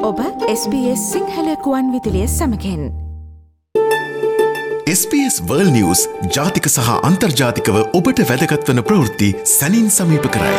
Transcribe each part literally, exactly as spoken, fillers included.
ඔබ S B S Sinhala කුවන් විදුලිය සමගින් S B S World News ජාතික සහ අන්තර්ජාතිකව ඔබට වැදගත් වන ප්‍රවෘත්ති සැනින් සමීප කරයි.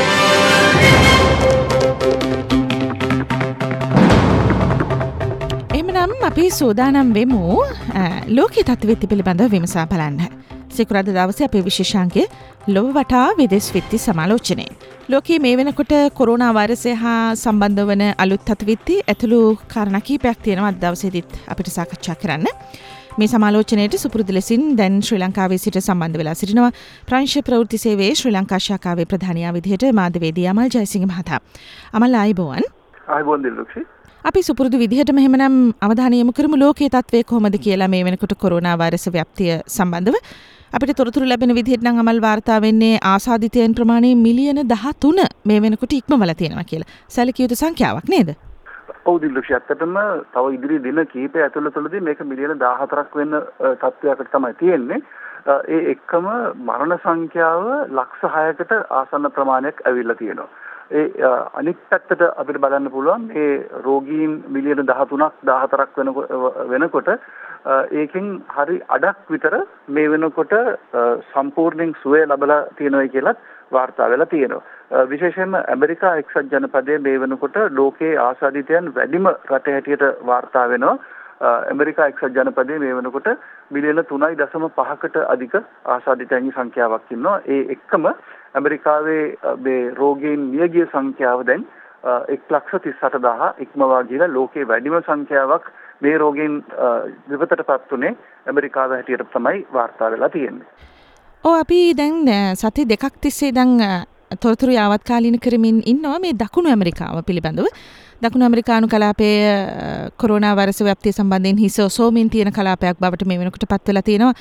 එමනම් අපි සූදානම් වෙමු ලෝකයේ තත්ත්වය පිළිබඳව විමසා බලන්න. සිකුරාදා දවසේ අපේ විශේෂාංකය ලොව වටා විදේශ විත්ති සමාලෝචනය. ලෝකයේ මේ වෙනකොට කොරෝනා වෛරසය හා සම්බන්ධ වන අලුත් තත්ත්වවිත්ති ඇතුළු කාරණා කිහිපයක් තියෙනවා අද දවසේදීත් අපිට සාකච්ඡා කරන්න. මේ සමාලෝචනයට සුපුරුදු ලෙසින් දැන් ශ්‍රී ලංකාවේ සිට සම්බන්ධ වෙලා සිටිනවා ප්‍රංශ ප්‍රවෘත්ති සේවයේ ශ්‍රී ලංකා ශාඛාවේ ප්‍රධානියා විදිහට මාධ්‍යවේදී අමල් ජයසිංහ මහතා. අමල් ආයුබෝවන්. ආයුබෝවන් දිල්ලක්ෂි. අපි සුපුරුදු විදිහටම එහෙමනම් අවධානය යොමු කරමු ලෝකයේ තත්ත්වය කොහොමද කියලා මේ වෙනකොට කොරෝනා වෛරස ව්‍යාප්තිය සම්බන්ධව. අපිට තොරතුරු ලැබෙන විදිහට නම් අමල් වාර්තා වෙන්නේ ආසාදිතයන් ප්‍රමාණය මිලියන දහතුන මේ වෙනකොට ඉක්මවලා තියෙනවා කියලා. සැලකිය යුතු සංඛ්‍යාවක් නේද? ඔව් දිල්ලක්ෂි. ඇත්තටම තව ඉදිරි දින කිහිපය ඇතුළතදී මේක මිලියන දහහතරක් වෙන්න තත්ත්වයකට තමයි තියෙන්නේ. ඒ එක්කම මරණ සංඛ්‍යාව ලක්ෂ හයකට ආසන්න ප්‍රමාණයක් ඇවිල්ලා තියෙනවා. ඒ අනිත් පැත්තට අපිට බලන්න පුළුවන් මේ රෝගීන් මිලියන දහතුනක් දහහතරක් වෙන වෙනකොට ඒකෙන් හරි අඩක් විතර මේ වෙනකොට සම්පූර්ණයෙන් සුවය ලැබලා තියෙනවා කියලා වාර්තා වෙලා තියෙනවා. විශේෂයෙන්ම ඇමරිකා එක්සත් ජනපදයේ මේ වෙනකොට ලෝකයේ ආසාදිතයන් වැඩිම රට හැටියට වාර්තා වෙනවා. ඇමරිකා එක්සත් ජනපදයේ මේ වෙනකොට මිලියන තුනයි දශම පහකට අධික ආසාදිතයන්ගේ සංඛ්‍යාවක් ඉන්නවා. ඒ එක්කම ඇමරිකාවේ මේ රෝගීන් මියගිය සංඛ්‍යාව දැන් එක් ලක්ෂ තිස් අට දහස් ඉක්මවා ගිහලා ලෝකයේ වැඩිම සංඛ්‍යාවක් මේ රෝගීන් විපතටපත් උනේ ඇමරිකාව හැටියට තමයි වාර්තා වෙලා තියෙන්නේ. ඔව් අපි දැන් සති දෙකක් තිස්සේ දැන් තොරතුරු යාවත්කාලීන කරමින් ඉන්නවා මේ දකුණු ඇමරිකාව පිළිබඳව. දකුණු ඇමරිකානු කලාපයේ කොරෝනා වෛරස ව්‍යාප්තිය සම්බන්ධයෙන් හිස ඔසවමින් තියෙන කලාපයක් බවට මේ වෙනකොට පත් වෙලා තියෙනවා.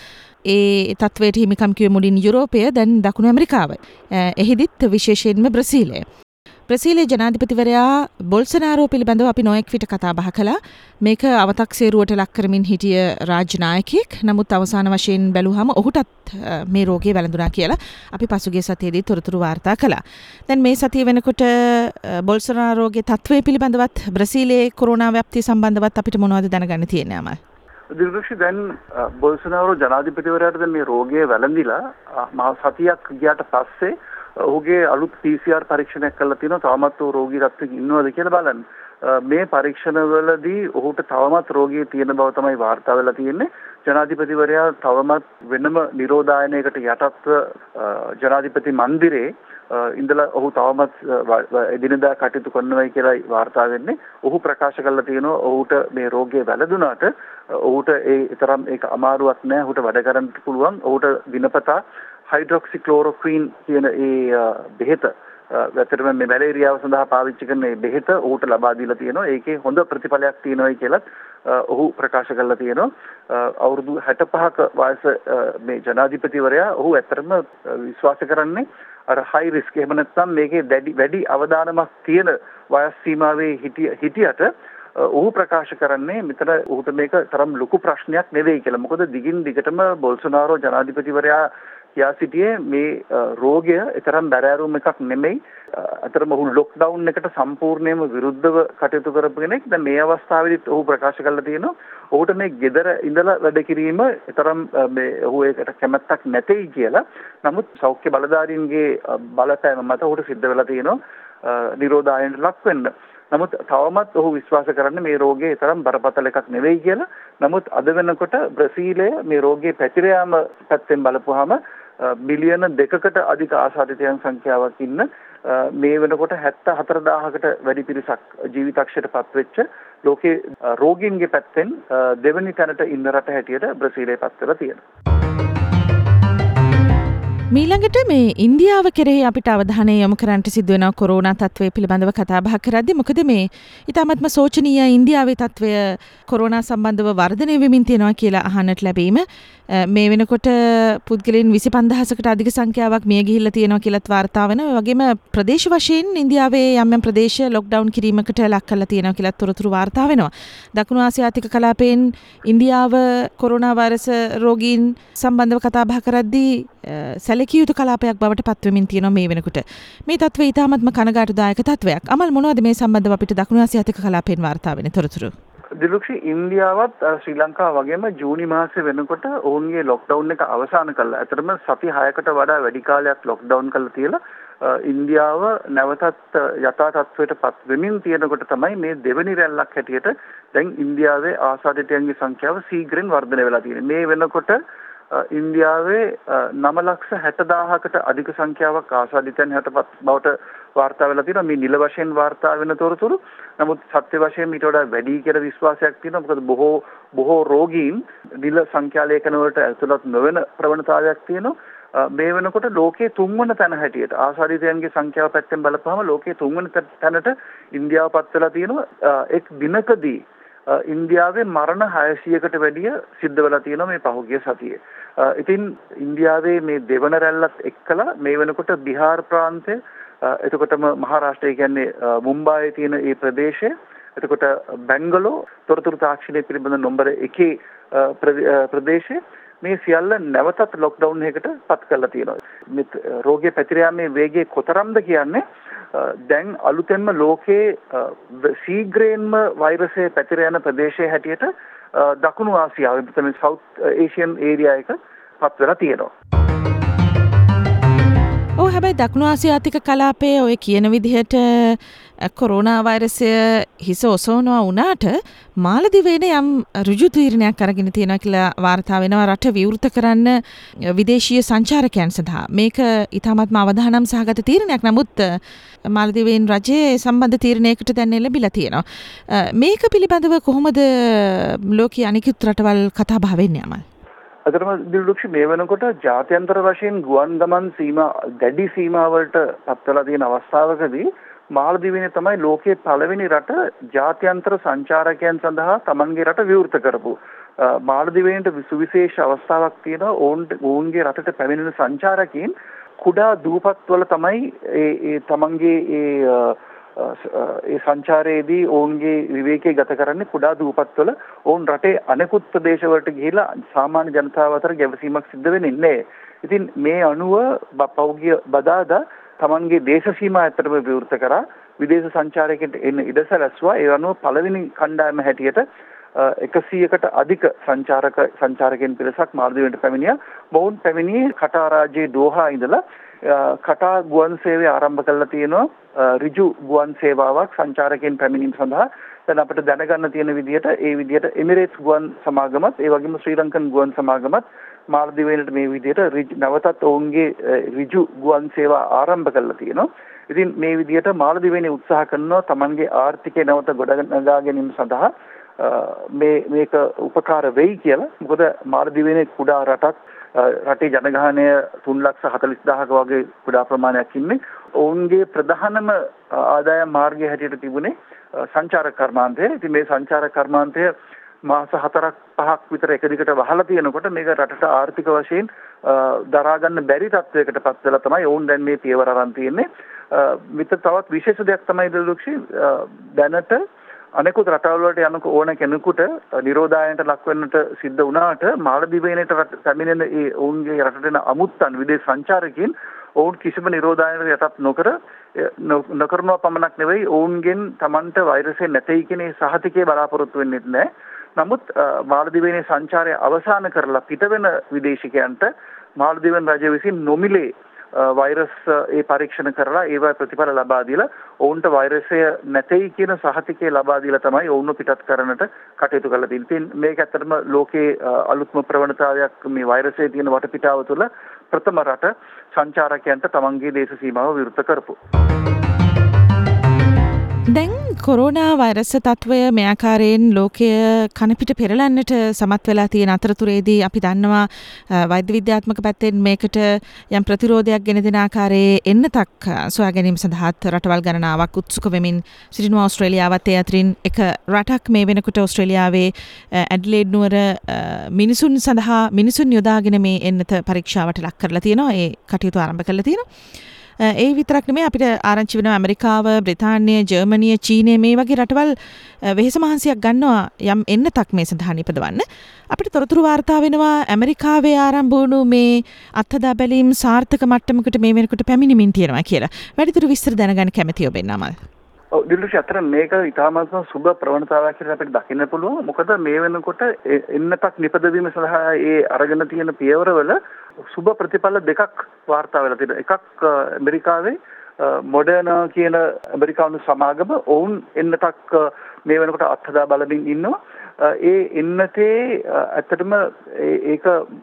ඒ තත්වයට හිමිකම් කිව්වේ මුලින් යුරෝපය දැන් දකුණු ඇමරිකාව. එහිදීත් විශේෂයෙන්ම බ්‍රසීලය. බ්‍රසීලයේ ජනාධිපතිවරයා බොල්සනාරෝ පිළිබඳව අපි නොයෙක් විට කතා බහ කළා. මේක අවතක්සේරුවට ලක් කරමින් හිටිය රාජ්‍ය නායකයෙක්. නමුත් අවසාන වශයෙන් බැලුවහම ඔහුටත් මේ රෝගය වැළඳුණා කියලා අපි පසුගිය සතියේදී තොරතුරු වාර්තා කළා. දැන් මේ සතිය වෙනකොට බොල්සනාරෝගේ තත්ත්වය පිළිබඳවත් බ්‍රසීලයේ කොරෝනා ව්‍යාප්තිය සම්බන්ධවත් අපිට මොනවද දැනගන්න තියෙන්නේ අමල්? දිල්රක්ෂි දැන් බොල්සනාරෝ ජනාධිපතිවරයාට දැන් මේ රෝගය වැළඳිලා මහ සතියක් ගියාට පස්සේ ඔහුගේ අලුත් P C R පරීක්ෂණයක් කරලා තියෙනවා. තවමත් ඔහු රෝගී තත්ත්වයක ඉන්නවද කියලා බලන්න. මේ පරීක්ෂණවලදී ඔහුට තවමත් රෝගී තියෙන බව තමයි වාර්තා වෙලා තියෙන්නේ. ජනාධිපතිවරයා තවමත් වෙනම නිරෝධායනයකට යටත්ව ජනාධිපති මන්දිරේ ඉඳලා ඔහු තවමත් එදිනදා කටයුතු කරනවායි කියලා වාර්තා වෙන්නේ. ඔහු ප්‍රකාශ කරලා තියෙනවා ඔහුට මේ රෝගය වැළඳුණාට ඔහුට ඒ තරම් ඒක අමාරුවක් නෑ. ඔහුට වැඩ කරන්න පුළුවන්. ඔහුට දිනපතා හයිඩ්‍රොක්සික්ලෝරොක්වින් කියන ඒ බෙහෙත වැතරම මේ මැලේරියාව සඳහා පාවිච්චි කරන මේ බෙහෙත ඔහුට ලබා දීලා තියෙනවා. ඒකේ හොඳ ප්‍රතිඵලයක් තියෙනවායි කියලා ඔහු ප්‍රකාශ කරලා තියෙනවා. අවුරුදු හැට පහක වයස මේ ජනාධිපතිවරයා ඔහු ඇත්තටම විශ්වාස කරන්නේ අර හයි රිස්ක් එහෙම නැත්නම් මේකේ වැඩි වැඩි අවදානමක් තියෙන වයස් සීමාවේ හිටිය හිටියට ඔහු ප්‍රකාශ කරන්නේ මෙතන ඔහුට මේක තරම් ලොකු ප්‍රශ්නයක් නෙවෙයි කියලා. මොකද දිගින් දිගටම බොල්සනාරෝ ජනාධිපතිවරයා කියා සිටියේ මේ රෝගය තරම් බැරෑරුම් එකක් නෙමෙයි. අතරම ඔහු ලොක්ඩවුන් එකට සම්පූර්ණයෙන්ම විරුද්ධව කටයුතු කරපු කෙනෙක්. දැන් මේ අවස්ථාවේදීත් ඔහු ප්‍රකාශ කරලා තියෙනවා ඔහුට මේ gedara ඉඳලා වැඩ කිරීම තරම් මේ ඔහු ඒකට කැමැත්තක් නැtei කියලා. නමුත් සෞඛ්‍ය බලධාරීන්ගේ බලපෑම මත ඔහුට සිද්ධ වෙලා තියෙනවා නිරෝධායනට ලක් වෙන්න. නමුත් තවමත් ඔහු විශ්වාස කරන්නේ මේ රෝගය තරම් බරපතල එකක් නෙවෙයි කියලා. නමුත් අද වෙනකොට බ්‍රසීලය මේ රෝගයේ පැතිර යාම පැත්තෙන් බලපුවාම බිලියන දෙකකට අධික ආසාදිතයන් සංඛ්‍යාවක් ඉන්න මේ වෙනකොට හැත්තෑ හතර දහසකට වැඩි පිරිසක් ජීවිතක්ෂයට පත් වෙච්ච ලෝකේ රෝගීන්ගේ පැත්තෙන් දෙවෙනි තැනට ඉන්න රට හැටියට බ්‍රසීලය පත් වෙලා තියෙනවා. මීළඟට මේ ඉන්දියාව කෙරෙහි අපිට අවධානය යොමු කරන්නට සිදු වෙනවා කොරෝනා තත්ත්වය පිළිබඳව කතා බහ කරද්දී. මොකද මේ ඊටමත්ම සෝචනීය ඉන්දියාවේ තත්ත්වය කොරෝනා සම්බන්ධව වර්ධනය වෙමින් තියෙනවා කියලා අහන්නට ලැබීම. මේ වෙනකොට පුද්ගලයන් විසි පන්දහසකට අධික සංඛ්‍යාවක් මිය ගිහිල්ලා තියෙනවා කියලාත් වාර්තා වෙනවා. ඒ වගේම ප්‍රදේශ වශයෙන් ඉන්දියාවේ යම් යම් ප්‍රදේශ ලොක්ඩවුන් කිරීමකට ලක් කරලා තියෙනවා කියලාත් තොරතුරු වාර්තා වෙනවා. දකුණු ආසියාතික කලාපයෙන් ඉන්දියාව කොරෝනා වෛරස රෝගීන් සම්බන්ධව කතා බහ කරද්දී සැලකිය යුතු කලාපයක් බවට පත්වමින් තියෙනවා මේ වෙනකොට. මේ තත්ත්වය ඉතාමත්ම කනගාටුදායක තත්ත්වයක්. අමල් මොනවද මේ සම්බන්ධව අපිට දකුණු ආසියාතික කලාපයෙන් වාර්තා වෙන තොරතුරු? දිලුක්ෂි ඉන්දියාවත් ශ්‍රී ලංකාව වගේම ජූනි මාසෙ වෙනකොට ඔවුන්ගේ ලොක්ඩවුන් එක අවසන් කළා. ඇත්තටම සති හයකට වඩා වැඩි කාලයක් ලොක්ඩවුන් කළා තියලා ඉන්දියාව නැවතත් යථා තත්ත්වයට පත් වෙමින් තියෙනකොට තමයි මේ දෙවෙනි රැල්ලක් හැටියට දැන් ඉන්දියාවේ ආසාදිතයන්ගේ සංඛ්‍යාව ශීඝ්‍රයෙන් වර්ධනය වෙලා තියෙන්නේ. මේ වෙනකොට ඉන්දියාවේ නව ලක්ෂ හැත්තදාහකට අධික සංඛ්‍යාවක් ආසාදිතයන් හැටපත් බවට වාර්තා වෙලා තියෙනවා. මේ නිල වශයෙන් වාර්තා වෙන තොරතුරු. නමුත් සත්‍ය වශයෙන් ඊට වඩා වැඩි කියලා විශ්වාසයක් තියෙනවා. මොකද බොහෝ බොහෝ රෝගීන් නිල සංඛ්‍යා ලේඛන වලට ඇතුළත් නොවන ප්‍රවණතාවයක් තියෙනවා. මේ වෙනකොට ලෝකයේ තුන්වන තැන හැටියට ආසාදිතයන්ගේ සංඛ්‍යාව පැත්තෙන් බලපුවම ලෝකයේ තුන්වන තැනට ඉන්දියාව පත් වෙලා තියෙනවා. එක් දිනකදී ඉන්දියාවේ මරණ හයසීයකට වැඩිය සිද්ධ වෙලා තියෙනවා මේ පහුගිය සතියේ. ඉතින් ඉන්දියාවේ මේ දෙවන රැල්ලත් එක්කලා මේ වෙනකොට බිහාර් ප්‍රාන්තය, එතකොටම මහාරාෂ්ට්‍රය කියන්නේ මුම්බායේ තියෙන ඒ ප්‍රදේශය, එතකොට බැංගලෝ තොරතුරු තාක්ෂණය පිළිබඳ නම්බර එකේ ප්‍රදේශය මේ සියල්ල නැවතත් ලොක්ඩවුන් එකකට පත් කරලා තියෙනවා. මේ රෝගයේ පැතිර යාමේ වේගය කොතරම්ද කියන්නේ දැන් අලුතෙන්ම ලෝකයේ ශීඝ්‍රයෙන්ම වෛරසය පැතිර යන ප්‍රදේශයේ හැටියට දකුණු ආසියාවේ තමයි සවුත් ඒෂියන් ඒරියා එක පත් වෙලා තියෙනවා. ඔව් හැබැයි දකුණු ආසියාතික කලාපයේ ඔය කියන විදිහට කොරෝනා වෛරසය හිස ඔසවනවා වුණාට මාලදිවයිනේ යම් ඍජු තීරණයක් අරගෙන තියෙනවා කියලා වාර්තා වෙනවා රට විවෘත කරන්න විදේශීය සංචාරකයන් සඳහා. මේක ඊටමත්ම අවධානම් සහගත තීරණයක්. නමුත් මාලදිවයින් රජයේ සම්බන්ධ තීරණයකට දැන් ලැබිලා තියෙනවා. මේක පිළිබඳව කොහොමද ලෝකයේ අනිකුත් රටවල් කතා බහ වෙන්නේ අමල්? අතරම දිලුක්ෂි මේ වෙනකොට ජාත්‍යන්තර වශයෙන් ගුවන් ගමන් සීමා දැඩි සීමා වලට පත් වෙලා තියෙන අවස්ථාවකදී මාලදිවයිනේ තමයි ලෝකයේ පළවෙනි රට ජාත්‍යන්තර සංචාරකයන් සඳහා තමන්ගේ රට විවෘත කරපු. මාලදිවයිනට සුවිශේෂ අවස්ථාවක් තියෙනවා. ඔවුන් ඔවුන්ගේ රටට පැමිණෙන සංචාරකයන් කුඩා දූපත්වල තමයි ඒ ඒ තමන්ගේ ඒ ඒ සංචාරයේදී ඔවුන්ගේ විවේකයේ ගත කරන්නේ කුඩා දූපත්වල. ඔවුන් රටේ අනෙකුත් ප්‍රදේශවලට ගිහිලා සාමාන්‍ය ජනතාව අතර ගැවසීමක් සිද්ධ වෙන්නේ නැහැ. ඉතින් මේ අනුව පෞද්ගලික බදාදා තමන්ගේ දේශ සීමා ඇත්තටම විවෘත කරා විදේශ සංචාරකයන්ට එන්න ඉඩ සැලැස්සුවා. ඒ අනුව පළවෙනි කණ්ඩායම හැටියට එකසීයකට අධික සංචාරක සංචාරකයන් පිරිසක් මාලදිවයිනට පැමිණියා. මොවුන් පැමිණියේ කටාර් රාජ්‍යයේ දෝහා ඉඳලා කටාර් ගුවන් සේවය ආරම්භ කරලා තියෙනවා. ඍජු ගුවන් සේවාවක් සංචාරකයන් පැමිණීම සඳහා. දැන් අපිට දැනගන්න තියෙන විදිහට ඒ විදිහට එමිරේට්ස් ගුවන් සමාගමත් ඒ වගේම ශ්‍රී ලංකන් ගුවන් සමාගමත් මාලදිවයිනට මේ විදිහට නැවතත් ඔවුන්ගේ ඍජු ගුවන් සේවා ආරම්භ කරලා තියෙනවා. ඉතින් මේ විදිහට මාලදිවයිනේ උත්සාහ කරනවා තමන්ගේ ආර්ථිකය නැවත ගොඩනගා ගැනීම සඳහා මේ මේක උපකාර වෙයි කියලා. මොකද මාලදිවයිනේ කුඩා රටක්, රටේ ජනගහනය තුන් ලක්ෂ හතළිස් දහසක වගේ කුඩා ප්‍රමාණයක් ඉන්නේ. ඔවුන්ගේ ප්‍රධානම ආදායම් මාර්ගය හැටියට තිබුණේ සංචාරක කර්මාන්තය. ඉතින් මේ සංචාරක කර්මාන්තය මාස හතරක් පහක් විතර එක දිගට වහලා තියෙනකොට මේක රටට ආර්ථික වශයෙන් දරා ගන්න බැරි තත්වයකට පත් වෙලා තමයි ඔවුන් දැන් මේ පියවර අරන් තියෙන්නේ. විතර තවත් විශේෂ දෙයක් තමයි දලුක්ෂි දැනට අනෙකුත් රටවල් වලට යනක ඕන කෙනෙකුට නිරෝධායනට ලක් වෙන්නට සිද්ධ වුණාට මාලදිවයිනට පැමිණෙන ඒ ඔවුන්ගේ රටට එන අමුත්තන් විදේශ සංචාරකයන් ඔවුන් කිසිම නිරෝධායනකට යටත් නොකර නොකරනවා පමණක් නෙවෙයි ඔවුන්ගෙන් Tamanට වෛරසය නැtei කියන සහතිකය බලාපොරොත්තු වෙන්නේ නැහැ. නමුත් මාලදිවයිනේ සංචාරය අවසන් කරලා පිටවෙන විදේශිකයන්ට මාලදිවයින් රජය විසින් නොමිලේ වෛරස් ඒ පරීක්ෂණ කරලා ඒවා ප්‍රතිඵල ලබා දීලා ඔවුන්ට වෛරසය නැtei කියන සහතිකය ලබා දීලා තමයි ඔවුන්ව පිටත් කරන්නට කටයුතු කරලා තියෙන්නේ. මේක ඇත්තටම ලෝකයේ අලුත්ම ප්‍රවණතාවයක් මේ වෛරසයේ තියෙන වටපිටාව තුළ ප්‍රථම රට සංචාරකයන්ට තමන්ගේ දේශ සීමාව විවෘත කරපු. දැන් කොරෝනා වෛරස් තත්වය මේ ආකාරයෙන් ලෝකය කනපිට පෙරලන්නට සමත් වෙලා තියෙන අතරතුරේදී අපි දන්නවා වෛද්‍ය විද්‍යාත්මක පැත්තෙන් මේකට යම් ප්‍රතිරෝධයක් ගෙන දෙන ආකාරයේ එන්නතක් සොයා ගැනීම සඳහාත් රටවල් ගණනාවක් උත්සුක වෙමින් සිටිනවා. ඕස්ට්‍රේලියාවත් ඒ අතරින් එක රටක් මේ වෙනකොට ඕස්ට්‍රේලියාවේ ඇඩ්ලේඩ් නුවර මිනිසුන් සඳහා මිනිසුන් යොදාගෙන මේ එන්නත පරීක්ෂාවට ලක් කරලා තියෙනවා. ඒ කටයුතු ආරම්භ කරලා තියෙනවා. ඒ විතරක් නෙමෙයි අපිට ආරංචි වෙනවා ඇමරිකාව, බ්‍රිතාන්‍ය, ජර්මනිය, චීනය මේ වගේ රටවල් වෙහෙස මහන්සියක් ගන්නවා යම් එන්නතක් මේ සඳහා නිපදවන්න. අපිට තොරතුරු වාර්තා වෙනවා ඇමරිකාවේ ආරම්භ වුණු මේ අත්හදා බැලීම් සාර්ථක මට්ටමකට මේ වෙනකොට පැමිණෙමින් තියෙනවා කියලා. වැඩිදුර විස්තර දැනගන්න කැමැතියි ඔබ එන්නමල්. ඔව් දිලුෂ අතර මේක ඉතාමත්ම සුබ ප්‍රවණතාවයක් කියලා අපිට දකින්න පුළුවන්. මොකද මේ වෙනකොට එන්නතක් නිපදවීම සඳහා ඒ අරගෙන තියෙන පියවරවල සුබ ප්‍රතිඵල දෙකක් වාර්තා වෙලා තියෙනවා. එකක් ඇමරිකාවේ මොඩර්නා කියන ඇමරිකානු සමාගම ඔවුන් එන්නතක් මේ වෙනකොට අත්හදා බලමින් ඉන්නවා. ඒ එන්නතේ ඇත්තටම ඒක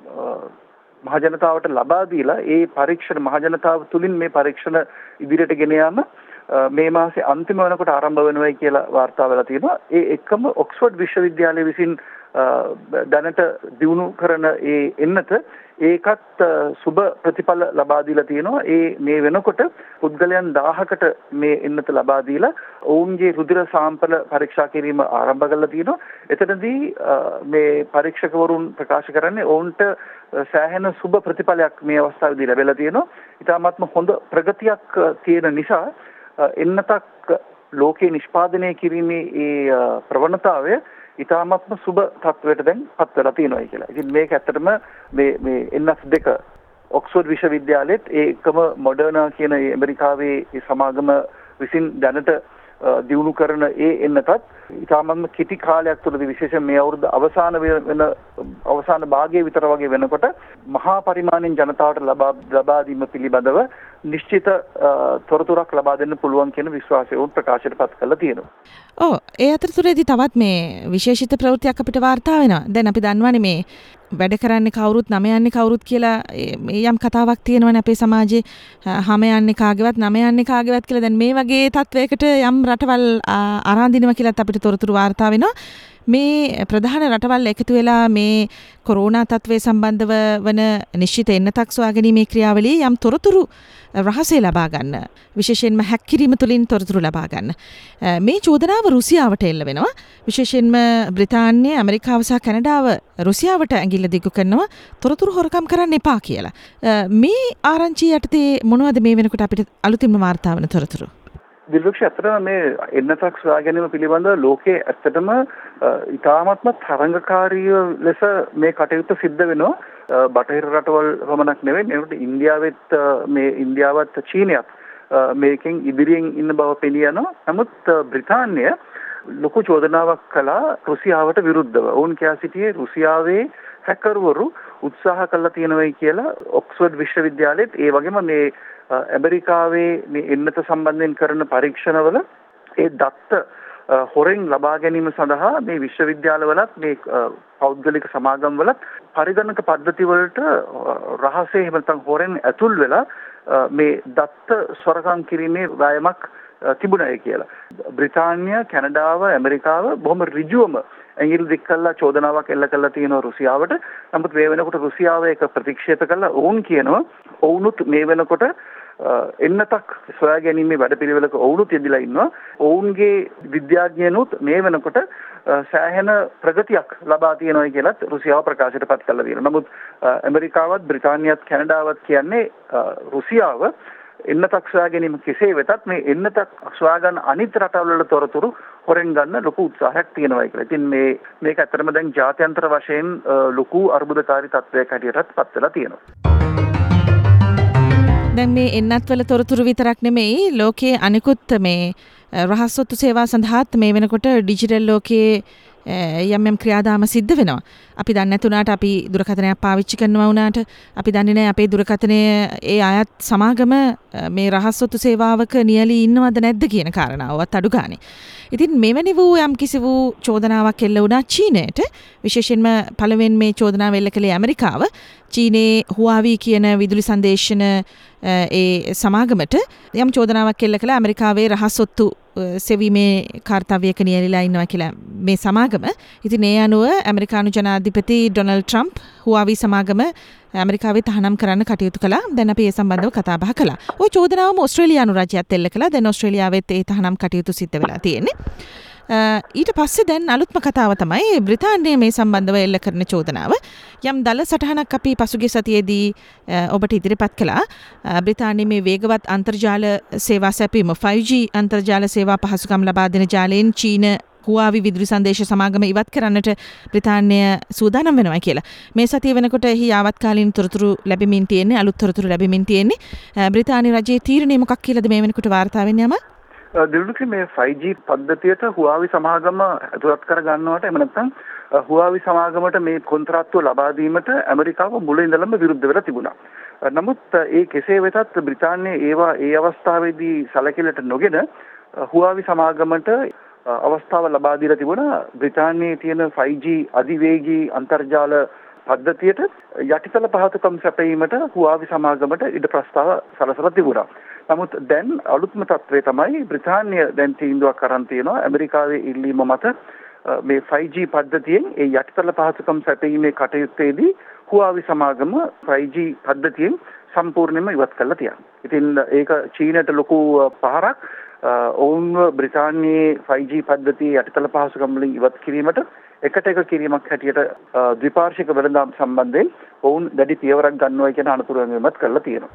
මහජනතාවට ලබා දීලා ඒ පරීක්ෂණ මහජනතාව තුලින් මේ පරීක්ෂණ ඉදිරියට ගෙන යාම මේ මාසේ අන්තිම වෙනකොට ආරම්භ වෙනවයි කියලා වාර්තා වෙලා තියෙනවා. ඒ එක්කම ඔක්ස්ෆර්ඩ් විශ්වවිද්‍යාලය විසින් දැනට දියුණු කරන ඒ එන්නත ඒකත් සුබ ප්‍රතිඵල ලබා දීලා තියෙනවා. ඒ මේ වෙනකොට පුද්ගලයන් දහයකට මේ එන්නත ලබා දීලා ඔවුන්ගේ රුධිර සාම්පල පරීක්ෂා කිරීම ආරම්භ කරලා තියෙනවා. එතනදී මේ පරීක්ෂකවරුන් ප්‍රකාශ කරන්නේ ඔවුන්ට සෑහෙන සුබ ප්‍රතිඵලයක් මේ අවස්ථාවේදී ලැබිලා තියෙනවා. ඉතාමත්ම හොඳ ප්‍රගතියක් තියෙන නිසා එන්නතක් ලෝකේ නිෂ්පාදනය කිරීමේ ඒ ප්‍රවණතාවය ඉතාමත්ම සුබ තත්වයට දැන් පත් වෙලා තියෙනවා කියලා. ඉතින් මේක ඇත්තටම මේ මේ එන් එෆ් දෙක ඔක්ස්ෆර්ඩ් විශ්වවිද්‍යාලයේත් ඒකම මොඩර්නා කියන ඇමරිකාවේ සමාගම විසින් දැනට දියුණු කරන ඒ එන්නතත් ඉතාමත්ම කිටි කාලයක් තුළදී විශේෂයෙන් මේ අවුරුද්ද අවසාන වෙන අවසාන භාගයේ විතර වගේ වෙනකොට මහා පරිමාණයෙන් ජනතාවට ලබා ලබා දීම පිළිබඳව නිශ්චිත තොරතුරක් ලබා දෙන්න පුළුවන් කියන විශ්වාසය උන් ප්‍රකාශයට පත් කරලා තියෙනවා. ඔව් ඒ අතරතුරේදී තවත් මේ විශේෂිත ප්‍රවෘත්තියක් අපිට වාර්තා වෙනවා. දැන් අපි දන්නවනේ මේ වැඩ කරන්නේ කවුරුත් නම යන්නේ කවුරුත් කියලා යම් කතාවක් තියෙනවනේ අපේ සමාජයේ හැම යන්නේ කාගේවත් නම යන්නේ කාගේවත් කියලා. දැන් මේ වගේ තත්වයකට යම් රටවල් ආරාඳිනවා කියලාත් අපිට තොරතුරු වාර්තා වෙනවා. මේ ප්‍රධාන රටවල් එකතු වෙලා මේ කොරෝනා තත්ත්වය සම්බන්ධව වන නිශ්චිත එන්නතක් සොයාගැනීමේ ක්‍රියාවලියේ යම් තොරතුරු රහසය ලබා ගන්න, විශේෂයෙන්ම හැක් කිරීම තුළින් තොරතුරු ලබා ගන්න. මේ චෝදනාව රුසියාවට එල්ල වෙනවා. විශේෂයෙන්ම බ්‍රිතාන්‍ය, ඇමරිකාව සහ කැනඩාව රුසියාවට ඇඟිල්ල දිගු කරනවා තොරතුරු හොරකම් කරන්න එපා කියලා. මේ ආරංචිය යටතේ මොනවද මේ වෙනකොට අපිට අලුතින්ම වාර්තා වෙන තොරතුරු? දිලුක්ෂ ඇත්තටම මේ එන්නතක් සොයා ගැනීම පිළිබඳව ලෝකයේ ඇත්තටම ඉතාමත්ම තරංගකාරී ලෙස මේ කටයුත්ත සිද්ධ වෙනවා. බටහිර රටවල් පමණක් නෙවෙයි මේකට ඉන්දියාවෙත් මේ ඉන්දියාවත් චීනයත් මේකෙන් ඉදිරියෙන් ඉන්න බව පෙනී යනවා. නමුත් බ්‍රිතාන්‍ය ලොකු චෝදනාවක් කළා රුසියාවට විරුද්ධව. ඔවුන් කියා සිටියේ රුසියාවේ හැකර්වරු උත්සාහ කළා තියෙනවයි කියලා ඔක්ස්ෆර්ඩ් විශ්වවිද්‍යාලයේත් ඒ වගේම මේ ඇමරිකාවේ මේ එන්නත සම්බන්ධයෙන් කරන පරීක්ෂණවල ඒ දත්ත හොරෙන් ලබා ගැනීම සඳහා මේ විශ්වවිද්‍යාලවලත් මේ පෞද්ගලික සමාගම්වලත් පරිගණක පද්ධති වලට රහසේ එහෙම නැත්නම් හොරෙන් ඇතුල් වෙලා මේ දත්ත සොරකම් කිරීමේ වෑයමක් තිබුණයි කියලා. බ්‍රිතාන්‍ය, කැනඩාව, ඇමරිකාව බොහොම ඍජුවම ඇඟිලි දික් කළා චෝදනාවක් එල්ල කළා තියෙනවා රුසියාවට. නමුත් මේ වෙනකොට රුසියාව ඒක ප්‍රතික්ෂේප කළා. ඔවුන් කියනවා ඔවුනුත් මේ වෙනකොට එන්නතක් සොයා ගැනීමේ වැඩපිළිවෙලක ඔවුනුත් යෙදලා ඉන්නවා. ඔවුන්ගේ විද්‍යාඥයනුත් මේ වෙනකොට සෑහෙන ප්‍රගතියක් ලබා තියෙනවා කියලාත් රුසියාව ප්‍රකාශයට පත් කළා තියෙනවා. නමුත් ඇමරිකාවත්, බ්‍රිතාන්‍යයත්, කැනඩාවත් කියන්නේ රුසියාව එන්නතක් සොයා ගැනීම කෙසේ වෙතත් මේ එන්නතක් සොයා ගන්න අනිත් රටවල් වල තොරතුරු හොරෙන් ගන්න ලොකු උත්සාහයක් තියෙනවා කියලා. ඉතින් මේ මේක ඇත්තටම දැන් ජාත්‍යන්තර වශයෙන් ලොකු අර්බුදකාරී තත්ත්වයක් හැටියටත් පත් වෙලා තියෙනවා. දැන් මේ එන්නත් වල තොරතුරු විතරක් නෙමෙයි ලෝකයේ අනිකුත් මේ රහස් ඔත්තු සේවා සඳහාත් මේ වෙනකොට ඩිජිටල් ලෝකයේ යම් යම් ක්‍රියාදාම සිද්ධ වෙනවා. අපි දන්නේ නැතුණාට අපි දුරකථනයක් පාවිච්චි කරනවා වුණාට අපි දන්නේ නැහැ අපේ දුරකථනය ඒ අයත් සමාගම මේ රහස් ඔත්තු සේවාවක නියැලී ඉන්නවද නැද්ද කියන කාරණාවත් අඩු ගානේ. ඉතින් මෙවැනි වූ යම් කිසි වූ චෝදනාවක් එල්ල වුණා චීනයට. විශේෂයෙන්ම පළවෙනි මේ චෝදනාව එල්ල කළේ ඇමරිකාව. චීනයේ හුවාවී කියන විදුලි සංදේශන ඒ සමාගමට යම් චෝදනාවක් එල්ල කළා ඇමරිකාවේ රහස් ඔත්තු සෙවීමේ කාර්යයක නියැලීලා ඉන්නවා කියලා මේ සමාගම. ඉතින් ඒ අනුව ඇමරිකානු ජනාධිපති ඩොනල්ඩ් ට්‍රම්ප් හුවාවී සමාගම ඇමරිකාවේ තහනම් කරන්න කටයුතු කළා. දැන් අපි ඒ සම්බන්ධව කතා බහ කළා. ওই චෝදනාවම ඕස්ට්‍රේලියානු රජයත් එල්ල කළා. දැන් ඕස්ට්‍රේලියාවෙත් ඒ තහනම් කටයුතු සිද්ධ වෙලා තියෙන්නේ. ඊට පස්සේ දැන් අලුත්ම කතාව තමයි බ්‍රිතාන්‍යය මේ සම්බන්ධව එල්ල කරන චෝදනාව. යම් දල සටහනක් අපි පසුගිය සතියේදී ඔබට ඉදිරිපත් කළා. බ්‍රිතාන්‍යයේ මේ වේගවත් අන්තර්ජාල සේවා සැපීම ෆයිව් ජී අන්තර්ජාල සේවා පහසුකම් ලබා දෙන ජාලයෙන් චීන හුවාවි විදුලි සංදේශ සමාගම ඉවත් කරන්නට බ්‍රිතාන්‍ය සූදානම් වෙනවා කියලා. මේ සතිය වෙනකොට එහි යාවත්කාලීන තොරතුරු ලැබෙමින් තියෙන්නේ, අලුත් තොරතුරු ලැබෙමින් තියෙන්නේ. බ්‍රිතාන්‍ය රජයේ තීරණය මොකක් කියලාද මේ වෙනකොට වාර්තා වෙන්නේ යම? දිලුක්ෂි මේ ෆයිව් ජී පද්ධතියට හුවාවි සමාගම ඇතුළත් කර ගන්නවට එහෙම නැත්නම් හුවාවි සමාගමට මේ කොන්ත්‍රාත්තුව ලබා දීමට ඇමරිකාව මුල ඉඳලම විරුද්ධ වෙලා තිබුණා. නමුත් ඒ කෙසේ වෙතත් බ්‍රිතාන්‍යයේ ඒවා ඒ අවස්ථාවේදී සැලකිලිට නොගෙන හුවාවි සමාගමට අවස්ථාව ලබා දීලා තිබුණා. බ්‍රිතාන්‍යයේ තියෙන ෆයිව් ජී අධිවේගී අන්තර්ජාල පද්ධතියට යටිතල පහසුකම් සැපයීමට හුවාවි සමාගමට ඉඩ ප්‍රස්තාව සලසලා තිබුණා. නමුත් දැන් අලුත්ම තත්ත්වය තමයි බ්‍රිතාන්‍ය දැන් තීන්දුවක් අරන් තියෙනවා ඇමරිකාවේ ඉල්ලීම මත මේ ෆයිව් ජී පද්ධතියෙන් ඒ යටිතල පහසුකම් සැපයීමේ කටයුත්තේදී හුවාවි සමාගම ෆයිව් ජී පද්ධතියෙන් සම්පූර්ණයෙන්ම ඉවත් කරලා තියෙනවා. ඉතින් ඒක චීනට ලොකු පහරක්. ඔවුන්ව බ්‍රිතාන්‍යයේ ෆයිව් ජී පද්ධතියේ යටිතල පහසුකම් වලින් ඉවත් කිරීමට එකට එක කිරීමක් හැටියට ද්විපාර්ශ්වික වෙළඳාම් සම්බන්ධයෙන් ඔවුන් දැඩි පියවරක් ගන්නවා කියන අනතුරු වෙනමත් කරලා තියෙනවා.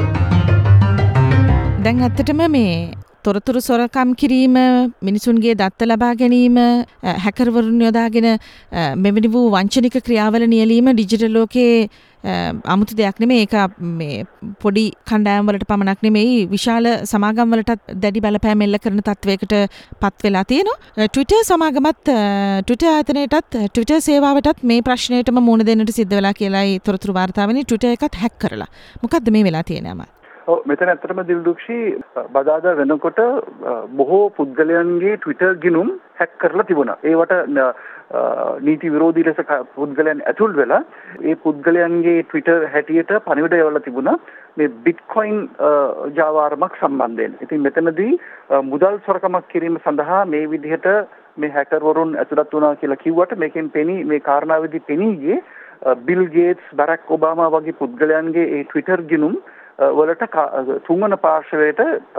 දැන් ඇත්තටම මේ තොරතුරු සොරකම් කිරීම, මිනිසුන්ගේ දත්ත ලබා ගැනීම, හැකර්වරුන් යොදාගෙන මෙවැනි වූ වංචනික ක්‍රියාවල නියැලීම ඩිජිටල් ලෝකයේ අමුතු දෙයක් නෙමෙයි. ඒක මේ පොඩි කණ්ඩායම් වලට පමණක් නෙමෙයි, විශාල සමාගම් වලටත් දැඩි බලපෑම් එල්ල කරන තත්වයකට පත් වෙලා තියෙනවා. ට්විටර් සමාගමත් ට්විටර් ආයතනයටත් ට්විටර් සේවාවටත් මේ ප්‍රශ්නයටම මුහුණ දෙන්නට සිද්ධ වෙලා කියලායි තොරතුරු වාර්තා වෙන්නේ. ට්විටර් එකත් හැක් කරලා. මොකද්ද මේ වෙලා තියෙන්නේ අමල්? ඔව්, මෙතන ඇත්තටම දිල්දුක්ෂි බදාදා වෙනකොට බොහෝ පුද්ගලයන්ගේ ට්විටර් ගිණුම් හැක් කරලා තිබුණා. ඒවට නීති විරෝධී ලෙස පුද්ගලයන් ඇතුල් වෙලා ඒ පුද්ගලයන්ගේ ට්විටර් හැටියට පණිවිඩ යවලා තිබුණා මේ බිට්කොයින් ජාවාරමක් සම්බන්ධයෙන්. ඉතින් මෙතනදී මුදල් සොරකමක් කිරීම සඳහා මේ විදිහට මේ හැකර්වරුන් ඇතුළත් වුණා කියලා කිව්වට මේකෙන් පෙනී මේ කාරණාවේදී පෙනී ගියේ බිල් ගේට්ස්, බරක් ඔබාමා වගේ පුද්ගලයන්ගේ ඒ ට්විටර් ගිණුම් වලට තුන්වන පාර්ශවයට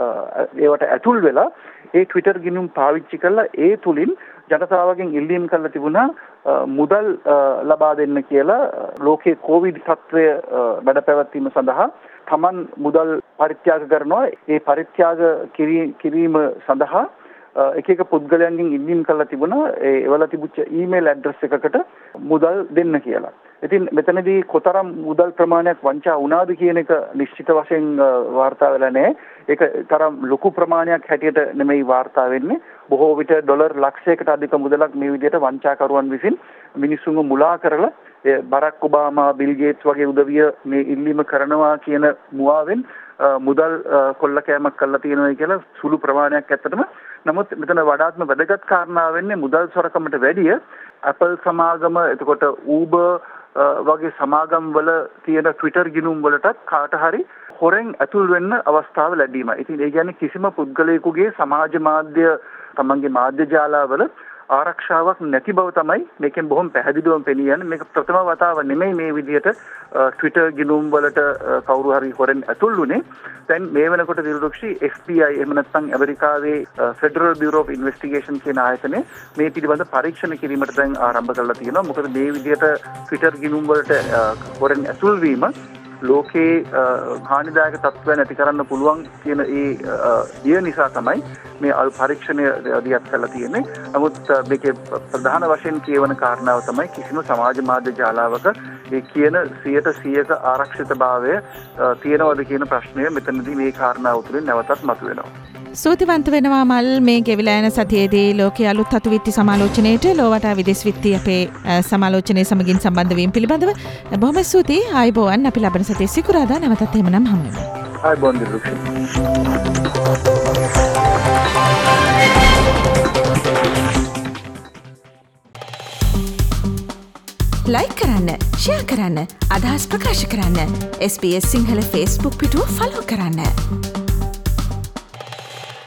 ඒවට ඇතුල් වෙලා ඒ ට්විටර් ගිණුම් පාවිච්චි කරලා ඒ තුලින් ජනතාවගෙන් ඉල්ලීම් කරලා තිබුණා මුදල් ලබා දෙන්න කියලා ලෝකයේ කොවිඩ් තත්ත්වය වැඩ පැවැත්වීම සඳහා තමන් මුදල් පරිත්‍යාග කරනවා. ඒ පරිත්‍යාග කිරීම සඳහා එක එක පුද්ගලයන්ගෙන් ඉල්ලීම් කරලා තිබුණා ඒ එවලා තිබුච්ච ඊමේල් ඇඩ්‍රස් එකකට මුදල් දෙන්න කියලා. ඉතින් මෙතනදී කොතරම් මුදල් ප්‍රමාණයක් වංචා වුණාද කියන එක නිශ්චිත වශයෙන් වාර්තා වෙලා නැහැ. ඒක තරම් ලොකු ප්‍රමාණයක් හැටියට නෙමෙයි වාර්තා වෙන්නේ. බොහෝ විට ඩොලර් ලක්ෂයකට අධික මුදලක් මේ විදිහට වංචාකරුවන් විසින් මිනිස්සුන්ව මුලා කරලා බරක් ඔබාමා, බිල් ගේට්ස් වගේ උදවිය මේ ඉල්ලීම කරනවා කියන මුවාවෙන් මුදල් කොල්ලකෑමක් කරලා තියෙනවා කියලා සුළු ප්‍රමාණයක් ඇත්තටම. නමුත් මෙතන වඩාත්ම වැදගත් කාරණාව වෙන්නේ මුදල් සොරකමට වැඩිය Apple සමාගම, එතකොට Uber වගේ සමාගම් වල තියෙන ට්විටර් ගිණුම් වලටත් කාට හරි හොරෙන් ඇතුල් වෙන්න අවස්ථාව ලැබීමයි. ඉතින් ඒ කියන්නේ කිසිම පුද්ගලයෙකුගේ සමාජ මාධ්‍ය, තමන්ගේ මාධ්‍ය ජාලාවල ආරක්ෂාවක් නැති බව තමයි මේකෙන් බොහොම පැහැදිලිවම පෙනී යන්නේ. මේක ප්‍රථම වතාව නෙමෙයි මේ විදිහට ට්විටර් ගිණුම් වලට කවුරු හරි හොරෙන් ඇතුල් වුණේ. දැන් මේ වෙනකොට දිරුක්ෂි එෆ් බී ආයි එහෙම නැත්නම් ඇමරිකාවේ ෆෙඩරල් බියුරෝ ඔෆ් ඉන්වෙස්ටිගේෂන් කියන ආයතනය මේ පිළිබඳ පරීක්ෂණ කිරීමට දැන් ආරම්භ කරලා තියෙනවා. මොකද මේ විදිහට ට්විටර් ගිණුම් වලට හොරෙන් ඇතුල් වීම ලෝකේ හානිදායක තත්ත්වයන් ඇති කරන්න පුළුවන් කියන ඒ දිය නිසා තමයි මේ පරීක්ෂණය දියත් කරලා තියෙන්නේ. නමුත් මේකේ ප්‍රධාන වශයෙන් කියවන කාරණාව තමයි කිසිම සමාජ මාධ්‍ය ජාලාවක ඒ කියන සියයට සියයක ආරක්ෂිතභාවය තියෙනවද කියන ප්‍රශ්නය මෙතනදී මේ කාරණාව තුළින් නැවතත් මතුවෙනවා. සූතිවන්ත වෙනවා මල් මේ ගෙවිලා යන සතියේදී ලෝකයේ අලුත් අතු විත්ති සමාලෝචනයේට ලෝවටා විදේශ විත්ති අපේ සමාලෝචනයේ සමගින් සම්බන්ධ වීම පිළිබඳව බොහොම ස්තුතියි. ආයුබෝවන්. අපි ලබන සතියේ සිකුරාදා නැවතත් එහෙමනම් හමු වෙමු. ආයුබෝවන් දිරුක්ෂි. ලයික් කරන්න, ෂෙයා කරන්න, අදහස් ප්‍රකාශ කරන්න. S B S Sinhala Facebook පිටුව ෆලෝ කරන්න.